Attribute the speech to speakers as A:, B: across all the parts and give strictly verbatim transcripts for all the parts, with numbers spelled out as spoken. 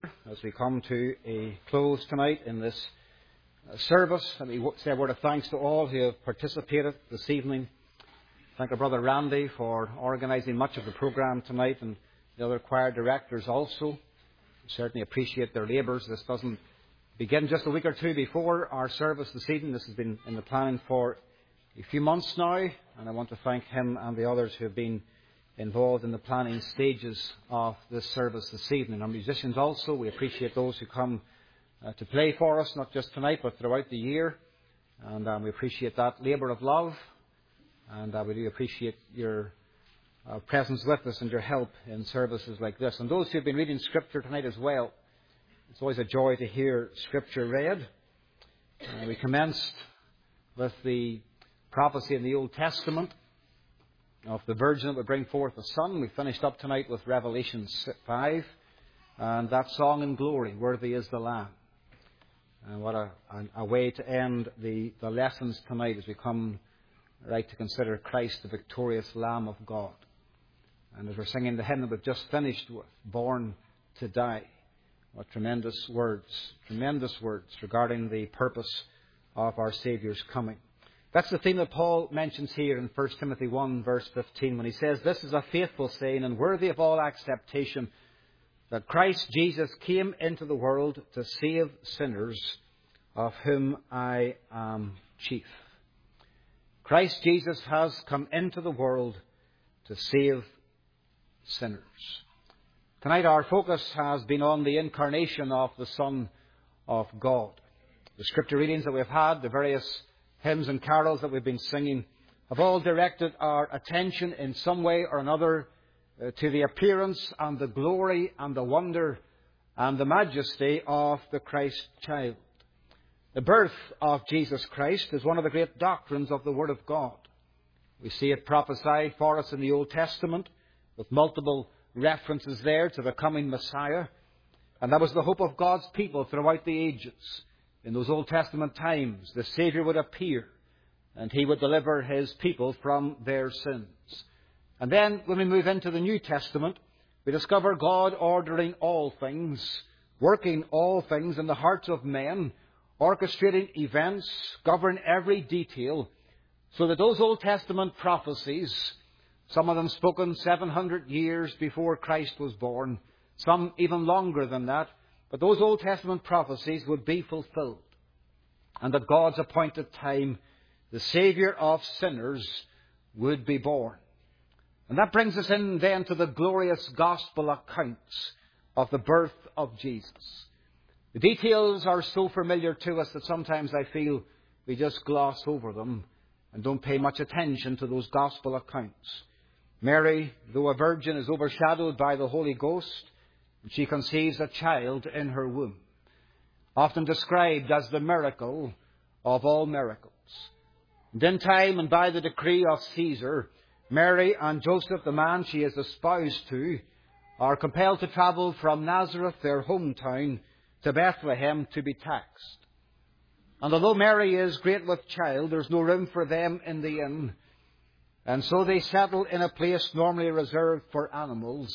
A: As we come to a close tonight in this uh, service, let me say a word of thanks to all who have participated this evening. Thank our brother Randy for organising much of the programme tonight, and the other choir directors also. We certainly appreciate their labours. This doesn't begin just a week or two before our service this evening. This has been in the planning for a few months now, and I want to thank him and the others who have been involved in the planning stages of this service this evening. Our musicians also, we appreciate those who come uh, to play for us, not just tonight but throughout the year, and um, we appreciate that labour of love, and uh, we do appreciate your uh, presence with us and your help in services like this. And those who have been reading Scripture tonight as well, it's always a joy to hear Scripture read. Uh, we commenced with the prophecy in the Old Testament of the Virgin that would bring forth a son. We finished up tonight with Revelation five, and that song in glory, Worthy is the Lamb. And what a, a, a way to end the, the lessons tonight as we come right to consider Christ, the victorious Lamb of God. And as we're singing the hymn that we've just finished with, Born to Die, what tremendous words, tremendous words regarding the purpose of our Saviour's coming. That's the theme that Paul mentions here in First Timothy one, verse fifteen, when he says, "This is a faithful saying and worthy of all acceptation, that Christ Jesus came into the world to save sinners, of whom I am chief." Christ Jesus has come into the world to save sinners. Tonight our focus has been on the incarnation of the Son of God. The scripture readings that we've had, the various hymns and carols that we've been singing, have all directed our attention in some way or another uh, to the appearance and the glory and the wonder and the majesty of the Christ child. The birth of Jesus Christ is one of the great doctrines of the Word of God. We see it prophesied for us in the Old Testament with multiple references there to the coming Messiah. And that was the hope of God's people throughout the ages. In those Old Testament times, the Saviour would appear and He would deliver His people from their sins. And then when we move into the New Testament, we discover God ordering all things, working all things in the hearts of men, orchestrating events, governing every detail, so that those Old Testament prophecies, some of them spoken seven hundred years before Christ was born, some even longer than that, but those Old Testament prophecies would be fulfilled. And at God's appointed time, the Saviour of sinners would be born. And that brings us in then to the glorious gospel accounts of the birth of Jesus. The details are so familiar to us that sometimes I feel we just gloss over them and don't pay much attention to those gospel accounts. Mary, though a virgin, is overshadowed by the Holy Ghost. She conceives a child in her womb, often described as the miracle of all miracles. And in time and by the decree of Caesar, Mary and Joseph, the man she is espoused to, are compelled to travel from Nazareth, their hometown, to Bethlehem to be taxed. And although Mary is great with child, there's no room for them in the inn. And so they settle in a place normally reserved for animals,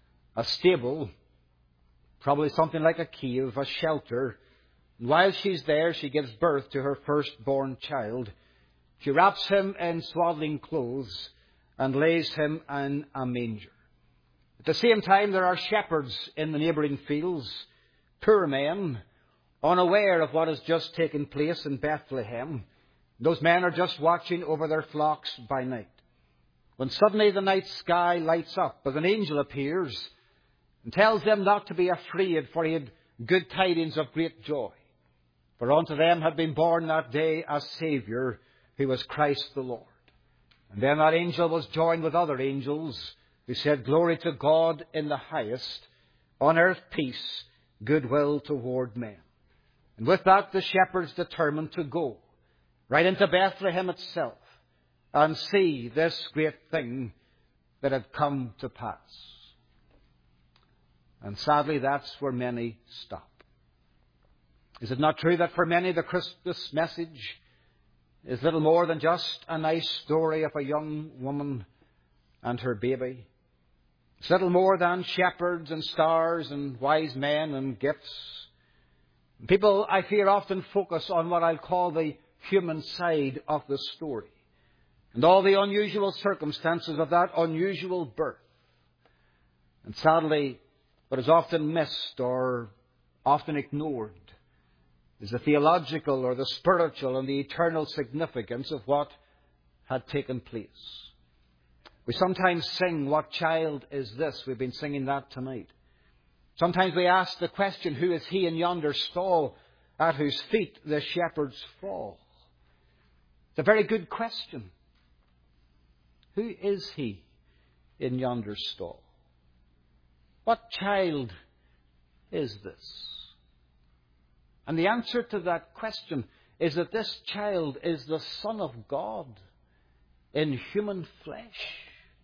A: a stable, probably something like a cave, a shelter. And while she's there, she gives birth to her firstborn child. She wraps him in swaddling clothes and lays him in a manger. At the same time, there are shepherds in the neighbouring fields, poor men, unaware of what has just taken place in Bethlehem. Those men are just watching over their flocks by night, when suddenly the night sky lights up as an angel appears and tells them not to be afraid, for he had good tidings of great joy. For unto them had been born that day a Saviour, who was Christ the Lord. And then that angel was joined with other angels, who said, "Glory to God in the highest, on earth peace, goodwill toward men." And with that the shepherds determined to go right into Bethlehem itself and see this great thing that had come to pass. And sadly, that's where many stop. Is it not true that for many the Christmas message is little more than just a nice story of a young woman and her baby? It's little more than shepherds and stars and wise men and gifts. People, I fear, often focus on what I'll call the human side of the story and all the unusual circumstances of that unusual birth. And sadly, what is often missed or often ignored is the theological or the spiritual and the eternal significance of what had taken place. We sometimes sing, "What child is this?" We've been singing that tonight. Sometimes we ask the question, "Who is he in yonder stall at whose feet the shepherds fall?" It's a very good question. Who is he in yonder stall? What child is this? And the answer to that question is that this child is the Son of God in human flesh.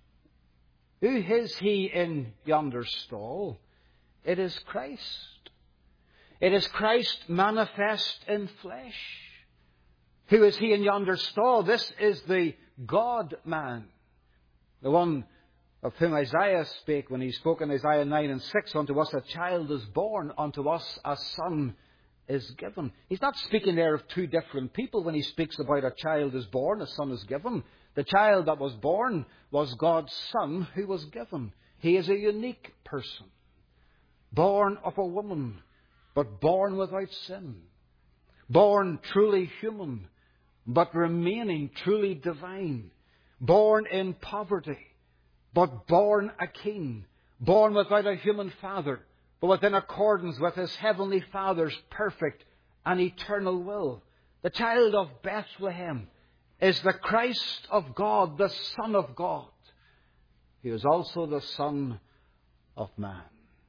A: Who is he in yonder stall? It is Christ. It is Christ manifest in flesh. Who is he in yonder stall? This is the God-man, the one of whom Isaiah spake when he spoke in Isaiah nine and six, "Unto us a child is born, unto us a son is given." He's not speaking there of two different people when he speaks about a child is born, a son is given. The child that was born was God's Son who was given. He is a unique person, born of a woman, but born without sin. Born truly human, but remaining truly divine. Born in poverty, but born a king. Born without a human father, but within accordance with his heavenly Father's perfect and eternal will. The child of Bethlehem is the Christ of God, the Son of God. He is also the Son of Man.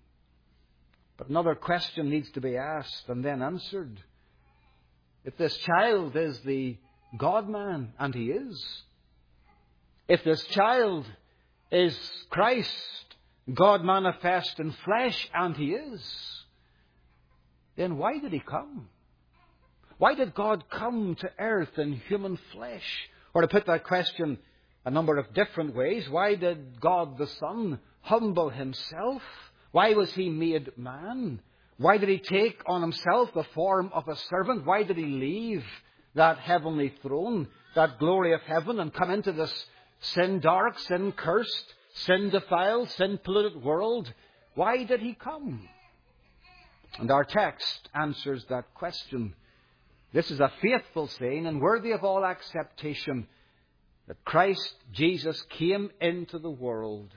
A: But another question needs to be asked and then answered. If this child is the God-man, and he is, if this child is Christ, God manifest in flesh, and he is, then why did he come? Why did God come to earth in human flesh? Or to put that question a number of different ways, why did God the Son humble himself? Why was he made man? Why did he take on himself the form of a servant? Why did he leave that heavenly throne, that glory of heaven, and come into this sin-dark, sin-cursed, sin-defiled, sin-polluted world? Why did he come? And our text answers that question. This is a faithful saying and worthy of all acceptation, that Christ Jesus came into the world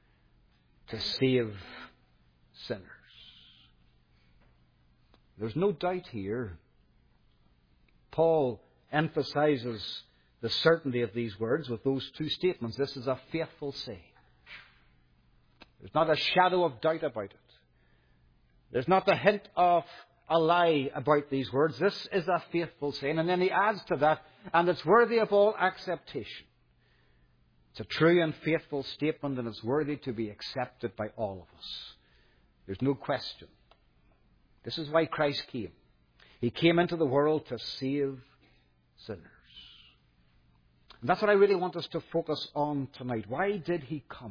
A: to save sinners. There's no doubt here. Paul emphasizes the certainty of these words with those two statements. This is a faithful saying. There's not a shadow of doubt about it. There's not the hint of a lie about these words. This is a faithful saying. And then he adds to that, and it's worthy of all acceptation. It's a true and faithful statement, and it's worthy to be accepted by all of us. There's no question. This is why Christ came. He came into the world to save sinners. And that's what I really want us to focus on tonight. Why did he come?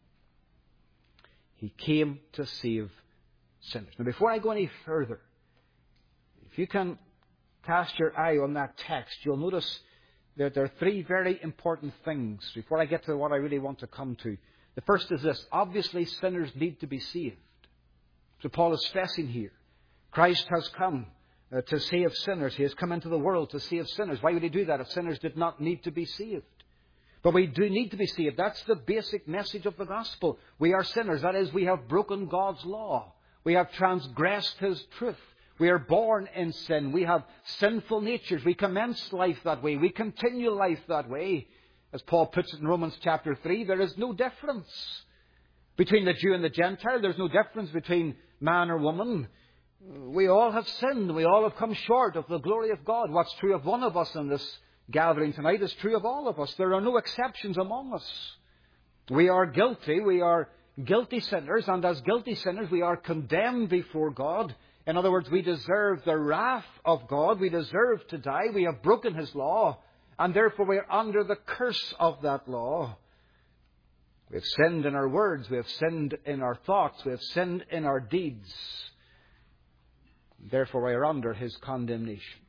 A: He came to save sinners. Now, before I go any further, if you can cast your eye on that text, you'll notice that there are three very important things before I get to what I really want to come to. The first is this. Obviously, sinners need to be saved. So Paul is stressing here. Christ has come uh, to save sinners. He has come into the world to save sinners. Why would he do that if sinners did not need to be saved? But we do need to be saved. That's the basic message of the gospel. We are sinners. That is, we have broken God's law. We have transgressed his truth. We are born in sin. We have sinful natures. We commence life that way. We continue life that way. As Paul puts it in Romans chapter three, there is no difference between the Jew and the Gentile. There's no difference between man or woman. We all have sinned. We all have come short of the glory of God. What's true of one of us in this gathering tonight is true of all of us. There are no exceptions among us. We are guilty. We are guilty sinners. And as guilty sinners, we are condemned before God. In other words, we deserve the wrath of God. We deserve to die. We have broken his law. And therefore we are under the curse of that law. We have sinned in our words. We have sinned in our thoughts. We have sinned in our deeds. Therefore, we are under His condemnation.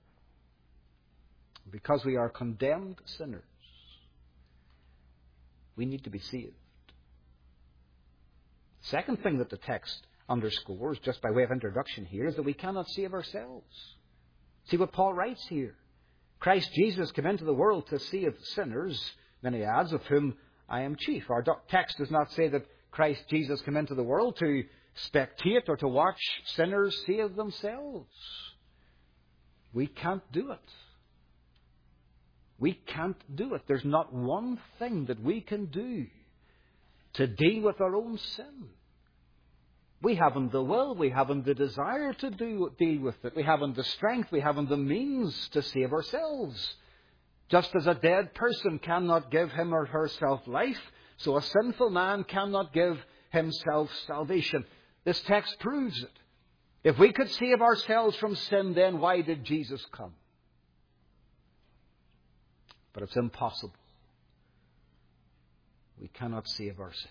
A: Because we are condemned sinners, we need to be saved. The second thing that the text underscores, just by way of introduction here, is that we cannot save ourselves. See what Paul writes here. Christ Jesus came into the world to save sinners. Then he adds, of whom I am chief. Our text does not say that Christ Jesus came into the world to spectate or to watch sinners save themselves. We can't do it. We can't do it. There's not one thing that we can do to deal with our own sin. We haven't the will, we haven't the desire to do, deal with it. We haven't the strength, we haven't the means to save ourselves. Just as a dead person cannot give him or herself life, so a sinful man cannot give himself salvation. This text proves it. If we could save ourselves from sin, then why did Jesus come? But it's impossible. We cannot save ourselves.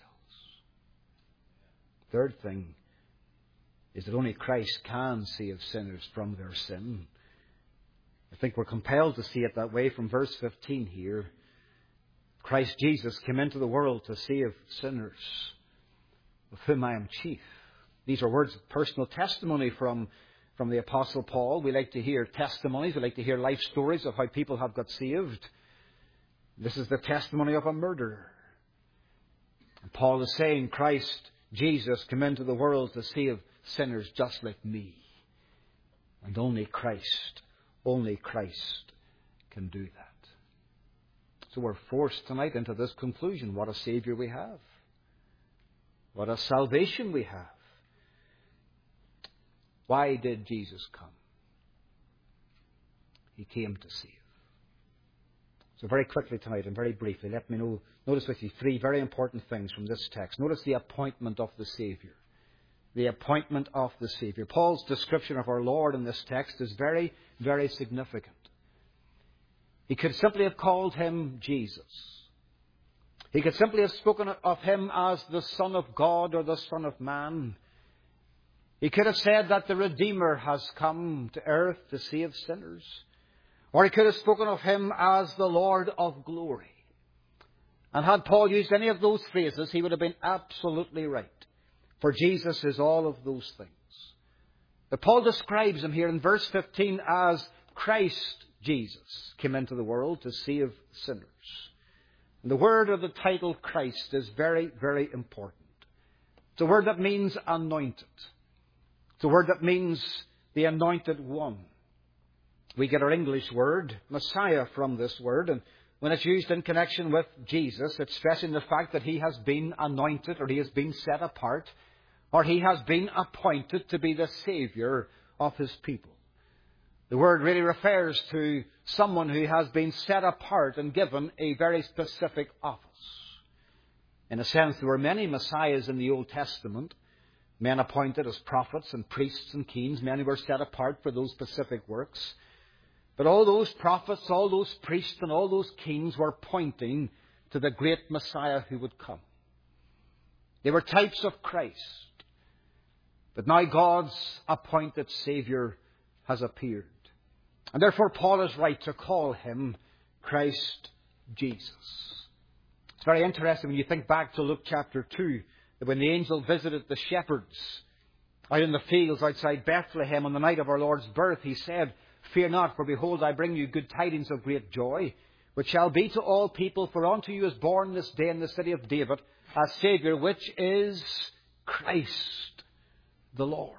A: Third thing is that only Christ can save sinners from their sin. I think we're compelled to see it that way from verse fifteen here. Christ Jesus came into the world to save sinners, of whom I am chief. These are words of personal testimony from, from the Apostle Paul. We like to hear testimonies. We like to hear life stories of how people have got saved. This is the testimony of a murderer. And Paul is saying Christ Jesus came into the world to save sinners just like me. And only Christ, only Christ can do that. So we're forced tonight into this conclusion. What a Saviour we have. What a salvation we have. Why did Jesus come? He came to save. So very quickly tonight and very briefly, let me know, notice with you three very important things from this text. Notice the appointment of the Saviour. The appointment of the Saviour. Paul's description of our Lord in this text is very, very significant. He could simply have called him Jesus. He could simply have spoken of him as the Son of God or the Son of Man. He could have said that the Redeemer has come to earth to save sinners. Or he could have spoken of him as the Lord of glory. And had Paul used any of those phrases, he would have been absolutely right. For Jesus is all of those things. But Paul describes him here in verse fifteen as Christ Jesus came into the world to save sinners. And the word or the title Christ is very, very important. It's a word that means anointed. It's a word that means the anointed one. We get our English word, Messiah, from this word. And when it's used in connection with Jesus, it's stressing the fact that he has been anointed, or he has been set apart, or he has been appointed to be the Saviour of his people. The word really refers to someone who has been set apart and given a very specific office. In a sense, there were many Messiahs in the Old Testament, men appointed as prophets and priests and kings, men who were set apart for those specific works. But all those prophets, all those priests and all those kings were pointing to the great Messiah who would come. They were types of Christ. But now God's appointed Saviour has appeared. And therefore Paul is right to call him Christ Jesus. It's very interesting when you think back to Luke chapter two, that when the angel visited the shepherds out in the fields outside Bethlehem on the night of our Lord's birth, he said, "Fear not, for behold, I bring you good tidings of great joy, which shall be to all people, for unto you is born this day in the city of David a Saviour, which is Christ the Lord."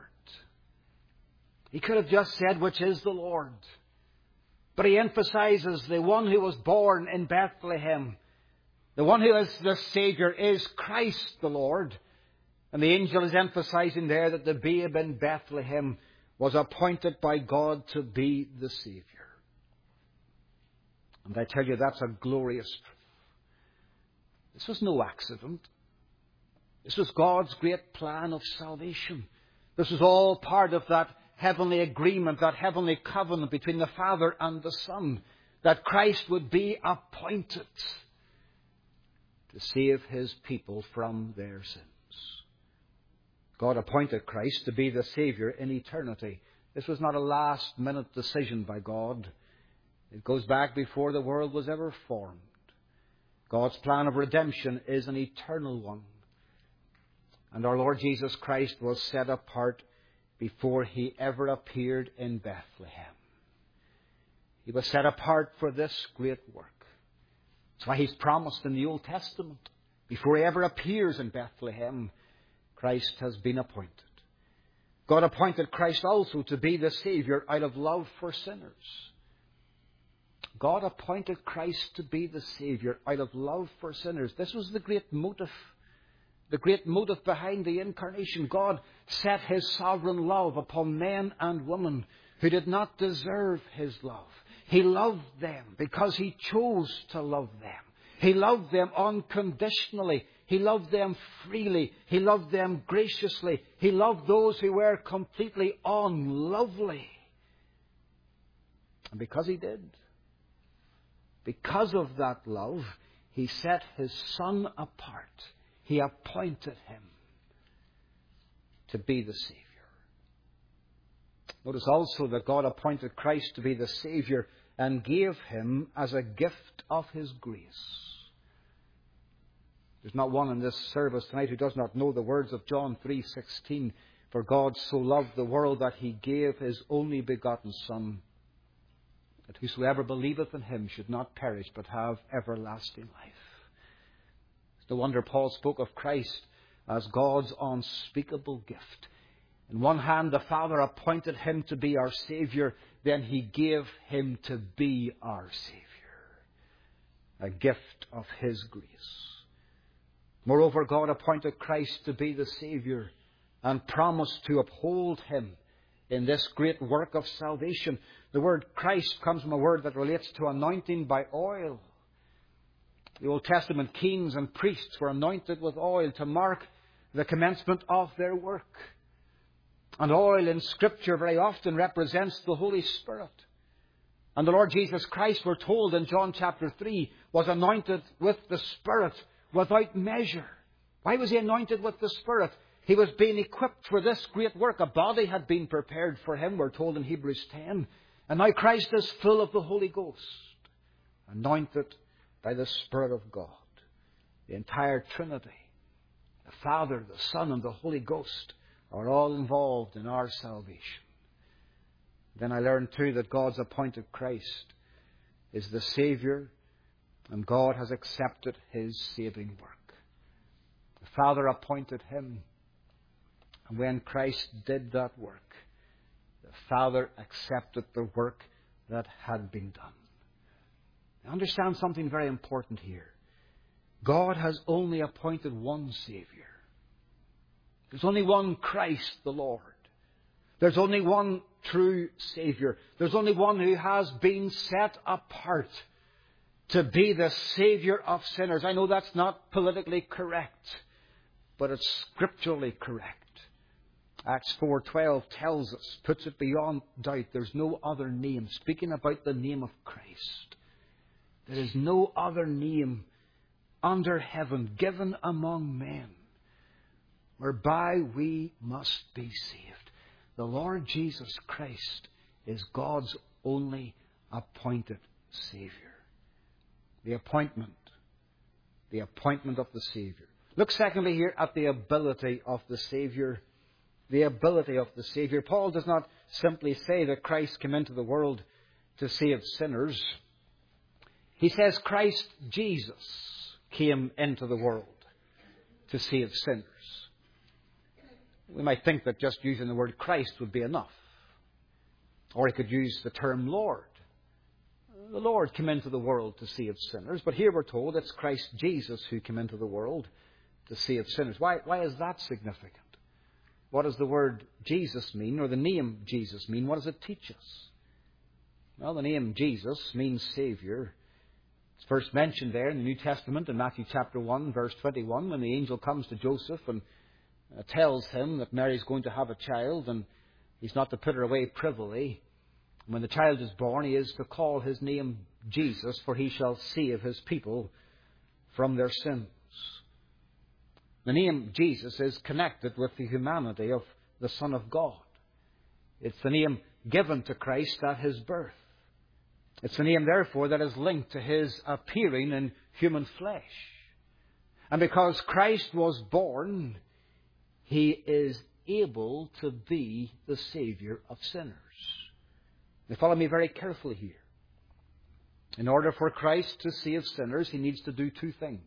A: He could have just said, "which is the Lord." But he emphasizes the one who was born in Bethlehem. The one who is the Saviour is Christ the Lord. And the angel is emphasizing there that the babe in Bethlehem was appointed by God to be the Saviour. And I tell you, that's a glorious truth. This was no accident. This was God's great plan of salvation. This was all part of that heavenly agreement, that heavenly covenant between the Father and the Son, that Christ would be appointed to save His people from their sins. God appointed Christ to be the Saviour in eternity. This was not a last-minute decision by God. It goes back before the world was ever formed. God's plan of redemption is an eternal one. And our Lord Jesus Christ was set apart before He ever appeared in Bethlehem. He was set apart for this great work. That's why He's promised in the Old Testament, before He ever appears in Bethlehem, Christ has been appointed. God appointed Christ also to be the Saviour out of love for sinners. God appointed Christ to be the Saviour out of love for sinners. This was the great motive. The great motive behind the incarnation. God set His sovereign love upon men and women who did not deserve His love. He loved them because He chose to love them. He loved them unconditionally. He loved them freely. He loved them graciously. He loved those who were completely unlovely. And because He did, because of that love, He set His Son apart. He appointed Him to be the Saviour. Notice also that God appointed Christ to be the Saviour and gave Him as a gift of His grace. There's not one in this service tonight who does not know the words of John three sixteen. For God so loved the world that He gave His only begotten Son, that whosoever believeth in Him should not perish but have everlasting life. It's no wonder Paul spoke of Christ as God's unspeakable gift. In one hand, the Father appointed Him to be our Saviour. Then He gave Him to be our Saviour. A gift of His grace. Moreover, God appointed Christ to be the Saviour and promised to uphold Him in this great work of salvation. The word Christ comes from a word that relates to anointing by oil. The Old Testament kings and priests were anointed with oil to mark the commencement of their work. And oil in Scripture very often represents the Holy Spirit. And the Lord Jesus Christ, we're told in John chapter three, was anointed with the Spirit without measure. Why was He anointed with the Spirit? He was being equipped for this great work. A body had been prepared for Him, we're told in Hebrews ten. And now Christ is full of the Holy Ghost, anointed by the Spirit of God. The entire Trinity, the Father, the Son, and the Holy Ghost, are all involved in our salvation. Then I learned too that God's appointed Christ is the Saviour, and God has accepted His saving work. The Father appointed Him, and when Christ did that work, the Father accepted the work that had been done. Now understand something very important here. God has only appointed one Saviour. There's only one Christ the Lord. There's only one true Saviour. There's only one who has been set apart to be the Saviour of sinners. I know that's not politically correct, but it's scripturally correct. Acts four twelve tells us, puts it beyond doubt, there's no other name. Speaking about the name of Christ, there is no other name under heaven given among men whereby we must be saved. The Lord Jesus Christ is God's only appointed Saviour. The appointment. The appointment of the Saviour. Look secondly here at the ability of the Saviour. The ability of the Saviour. Paul does not simply say that Christ came into the world to save sinners. He says Christ Jesus came into the world to save sinners. We might think that just using the word Christ would be enough. Or he could use the term Lord. The Lord came into the world to save sinners. But here we're told it's Christ Jesus who came into the world to save sinners. Why, why is that significant? What does the word Jesus mean, or the name Jesus mean? What does it teach us? Well, the name Jesus means Saviour. It's first mentioned there in the New Testament in Matthew chapter one, verse twenty-one, when the angel comes to Joseph and uh, tells him that Mary's going to have a child and he's not to put her away privily. When the child is born, he is to call his name Jesus, for he shall save his people from their sins. The name Jesus is connected with the humanity of the Son of God. It's the name given to Christ at his birth. It's the name, therefore, that is linked to his appearing in human flesh. And because Christ was born, he is able to be the Saviour of sinners. Now follow me very carefully here. In order for Christ to save sinners, he needs to do two things.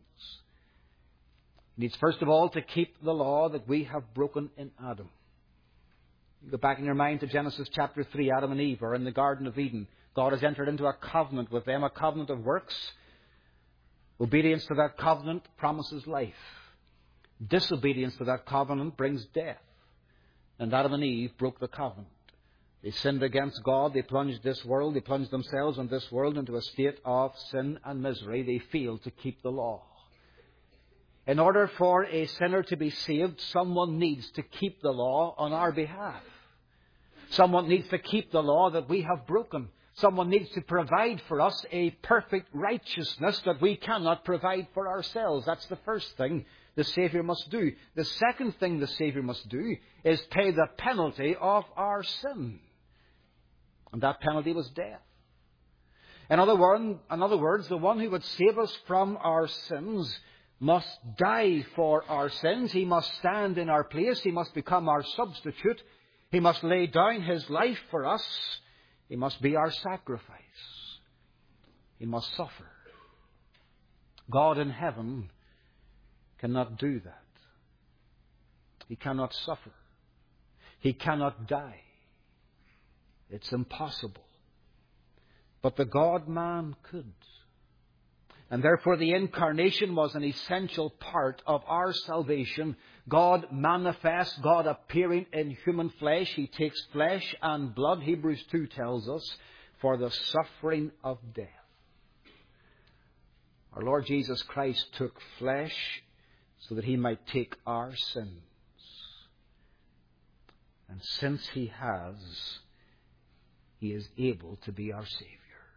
A: He needs, first of all, to keep the law that we have broken in Adam. You go back in your mind to Genesis chapter three. Adam and Eve are in the Garden of Eden. God has entered into a covenant with them, a covenant of works. Obedience to that covenant promises life. Disobedience to that covenant brings death. And Adam and Eve broke the covenant. They sinned against God. They plunged this world. They plunged themselves and this world into a state of sin and misery. They failed to keep the law. In order for a sinner to be saved, someone needs to keep the law on our behalf. Someone needs to keep the law that we have broken. Someone needs to provide for us a perfect righteousness that we cannot provide for ourselves. That's the first thing the Saviour must do. The second thing the Saviour must do is pay the penalty of our sin. And that penalty was death. In other words, in other words, the one who would save us from our sins must die for our sins. He must stand in our place. He must become our substitute. He must lay down his life for us. He must be our sacrifice. He must suffer. God in heaven cannot do that. He cannot suffer. He cannot die. It's impossible. But the God-man could. And therefore the incarnation was an essential part of our salvation. God manifest, God appearing in human flesh. He takes flesh and blood, Hebrews two tells us, for the suffering of death. Our Lord Jesus Christ took flesh so that he might take our sins. And since he has, he is able to be our Saviour.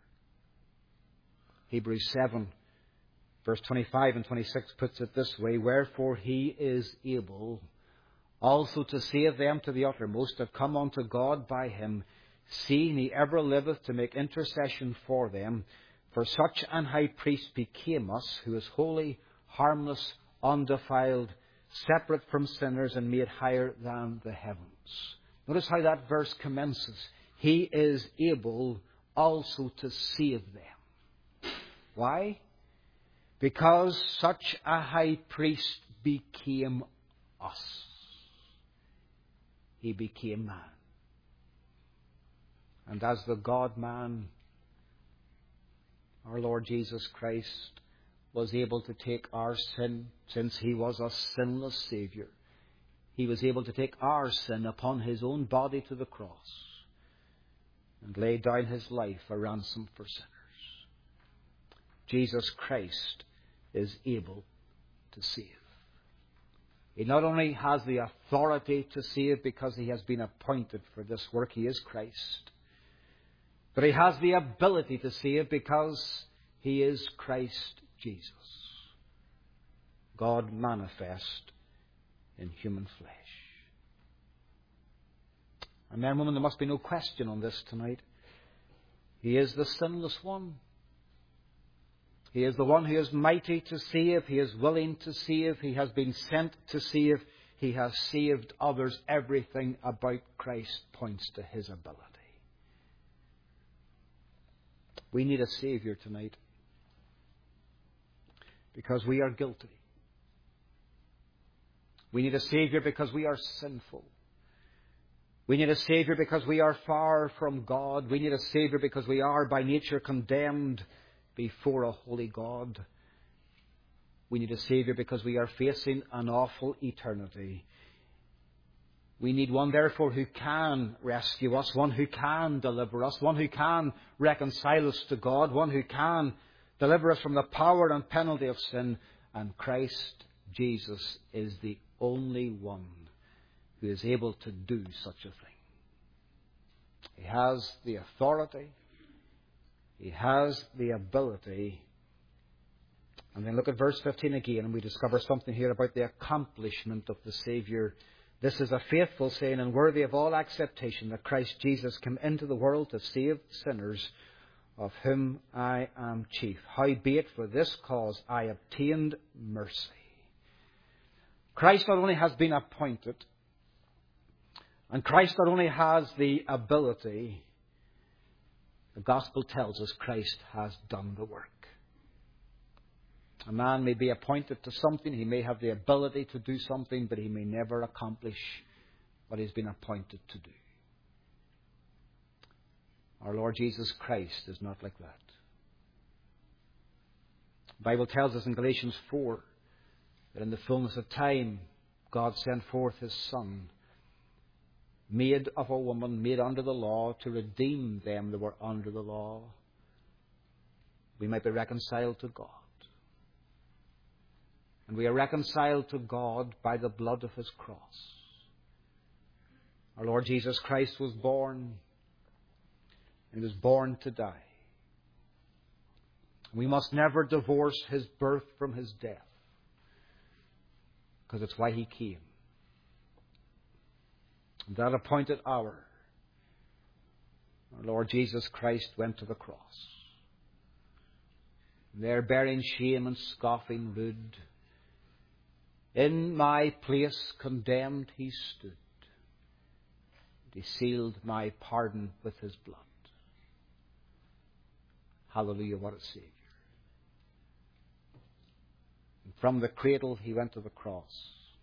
A: Hebrews seven, verse twenty-five and twenty-six puts it this way, wherefore he is able also to save them to the uttermost that come unto God by him, seeing he ever liveth to make intercession for them. For such an high priest became us, who is holy, harmless, undefiled, separate from sinners, and made higher than the heavens. Notice how that verse commences. He is able also to save them. Why? Because such a high priest became us. He became man. And as the God-man, our Lord Jesus Christ was able to take our sin, since he was a sinless Saviour. He was able to take our sin upon his own body to the cross and lay down his life a ransom for sinners. Jesus Christ is able to save. He not only has the authority to save because he has been appointed for this work, he is Christ, but he has the ability to save because he is Christ Jesus, God manifest in human flesh. And men, women, there must be no question on this tonight. He is the sinless one. He is the one who is mighty to save. He is willing to save. He has been sent to save. He has saved others. Everything about Christ points to his ability. We need a Saviour tonight because we are guilty. We need a Saviour because we are sinful. We need a Saviour because we are far from God. We need a Saviour because we are by nature condemned before a holy God. We need a Saviour because we are facing an awful eternity. We need one, therefore, who can rescue us, one who can deliver us, one who can reconcile us to God, one who can deliver us from the power and penalty of sin. And Christ Jesus is the only one who is able to do such a thing. He has the authority. He has the ability. And then look at verse fifteen again, and we discover something here about the accomplishment of the Saviour. This is a faithful saying and worthy of all acceptation, that Christ Jesus came into the world to save sinners, of whom I am chief. Howbeit for this cause I obtained mercy. Christ not only has been appointed, and Christ not only has the ability, the Gospel tells us Christ has done the work. A man may be appointed to something, he may have the ability to do something, but he may never accomplish what he's been appointed to do. Our Lord Jesus Christ is not like that. The Bible tells us in Galatians four that in the fullness of time God sent forth His Son, made of a woman, made under the law, to redeem them that were under the law. We might be reconciled to God. And we are reconciled to God by the blood of His cross. Our Lord Jesus Christ was born, and He was born to die. We must never divorce His birth from His death, because it's why He came. And that appointed hour, our Lord Jesus Christ went to the cross. And there, bearing shame and scoffing rude, in my place condemned He stood. He sealed my pardon with His blood. Hallelujah, what a Saviour. And from the cradle He went to the cross.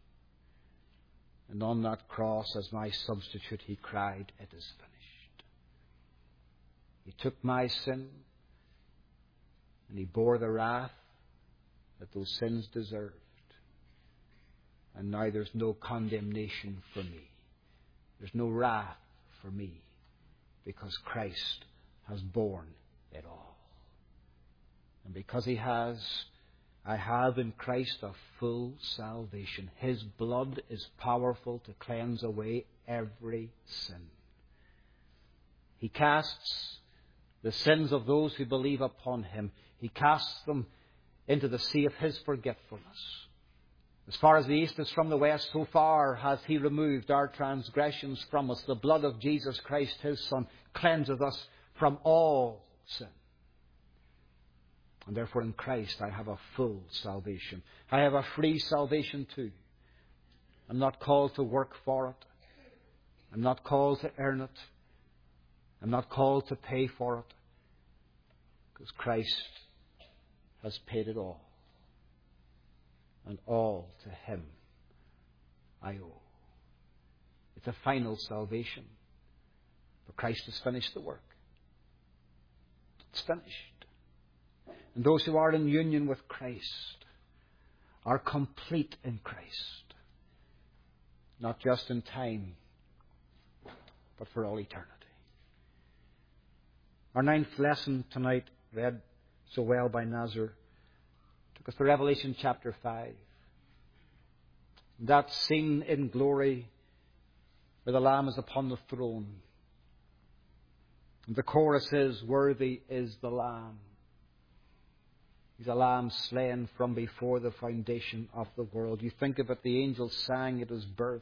A: And on that cross, as my substitute, He cried, "It is finished." He took my sin, and He bore the wrath that those sins deserved. And now there's no condemnation for me. There's no wrath for me, because Christ has borne it all. And because He has, I have in Christ a full salvation. His blood is powerful to cleanse away every sin. He casts the sins of those who believe upon Him. He casts them into the sea of His forgetfulness. As far as the east is from the west, so far has He removed our transgressions from us. The blood of Jesus Christ, His Son, cleanses us from all sin. And therefore in Christ I have a full salvation. I have a free salvation too. I'm not called to work for it. I'm not called to earn it. I'm not called to pay for it. Because Christ has paid it all. And all to Him I owe. It's a final salvation. For Christ has finished the work. It's finished. And those who are in union with Christ are complete in Christ. Not just in time, but for all eternity. Our ninth lesson tonight, read so well by Nazar, took us to Revelation chapter five. That scene in glory where the Lamb is upon the throne. And the chorus is, "Worthy is the Lamb." He's a lamb slain from before the foundation of the world. You think of it, the angels sang at His birth.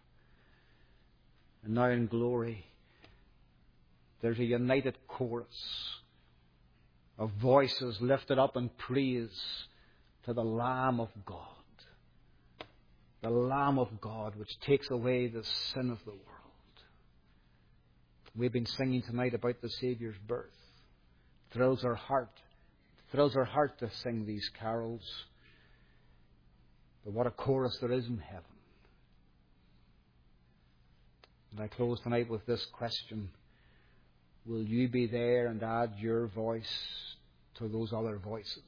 A: And now in glory, there's a united chorus of voices lifted up in praise to the Lamb of God. The Lamb of God, which takes away the sin of the world. We've been singing tonight about the Saviour's birth. Thrills our heart. Thrills our heart to sing these carols. But what a chorus there is in heaven. And I close tonight with this question. Will you be there and add your voice to those other voices?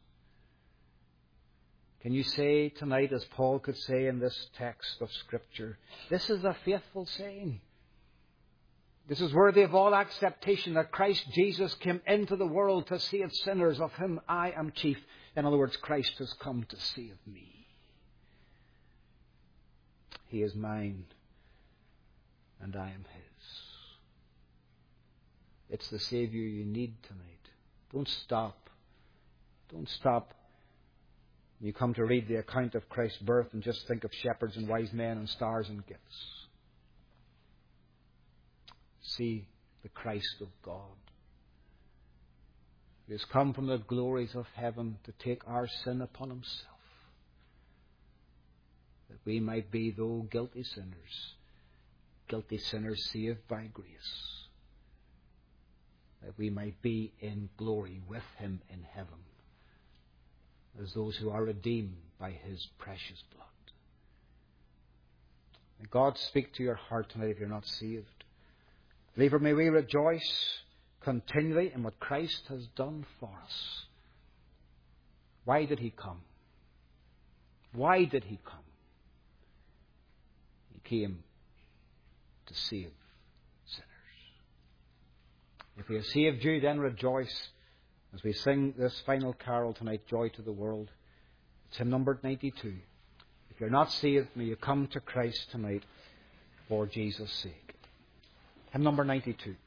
A: Can you say tonight, as Paul could say in this text of Scripture, this is a faithful saying. This is worthy of all acceptation, that Christ Jesus came into the world to save sinners, of whom I am chief. In other words, Christ has come to save me. He is mine, and I am His. It's the Saviour you need tonight. Don't stop. Don't stop You come to read the account of Christ's birth and just think of shepherds and wise men and stars and gifts. See the Christ of God, who has come from the glories of heaven to take our sin upon himself, that we might be, though guilty sinners, guilty sinners saved by grace, that we might be in glory with him in heaven, as those who are redeemed by his precious blood. May God speak to your heart tonight if you're not saved. Believer, may we rejoice continually in what Christ has done for us. Why did he come? Why did he come? He came to save sinners. If he has saved you, then rejoice as we sing this final carol tonight, Joy to the World. It's hymn number ninety-two. If you're not saved, may you come to Christ tonight for Jesus' sake. Hymn number ninety-two.